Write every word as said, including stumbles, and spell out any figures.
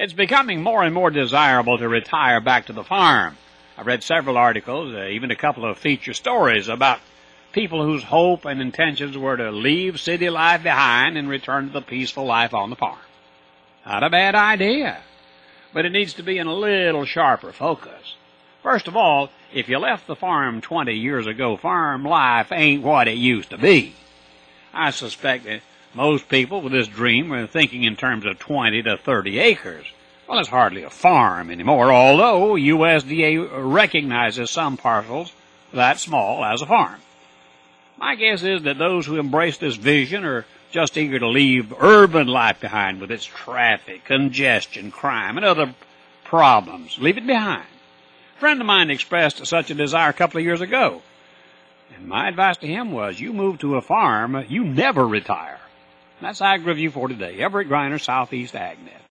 It's becoming more and more desirable to retire back to the farm. I've read several articles, uh, even a couple of feature stories about people whose hope and intentions were to leave city life behind and return to the peaceful life on the farm. Not a bad idea, but it needs to be in a little sharper focus. First of all, if you left the farm twenty years ago, farm life ain't what it used to be. I suspect that most people with this dream are thinking in terms of twenty to thirty acres. Well, it's hardly a farm anymore, although U S D A recognizes some parcels that small as a farm. My guess is that those who embrace this vision are just eager to leave urban life behind with its traffic, congestion, crime, and other problems. Leave it behind. A friend of mine expressed such a desire a couple of years ago, and my advice to him was, you move to a farm, you never retire. That's Ag Review for today. Everett Griner, Southeast AgNet.